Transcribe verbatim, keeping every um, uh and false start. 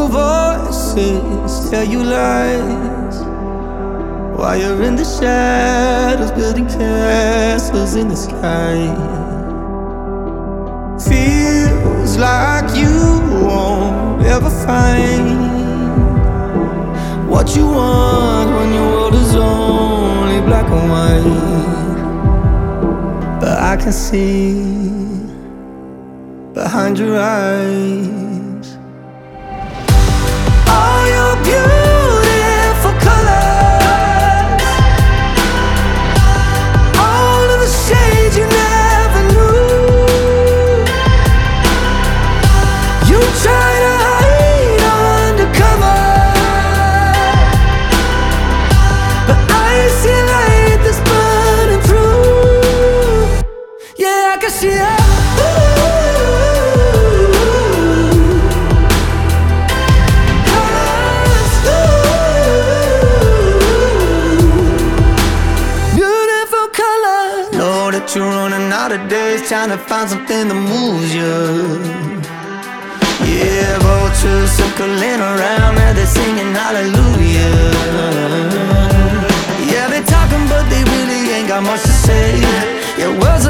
voices tell you lies, while you're in the shadows building castles in the sky. Feels like you won't ever find what you want when your world is only black and white. But I can see behind your eyes all your beautiful colors, all of the shades you never knew. You try to hide undercover, but I see light that's burning through. Yeah, I can see it. You're running out of days, trying to find something that moves you. Yeah, vultures circling around, now they're singing hallelujah. Yeah, they're talking, but they really ain't got much to say. Yeah, words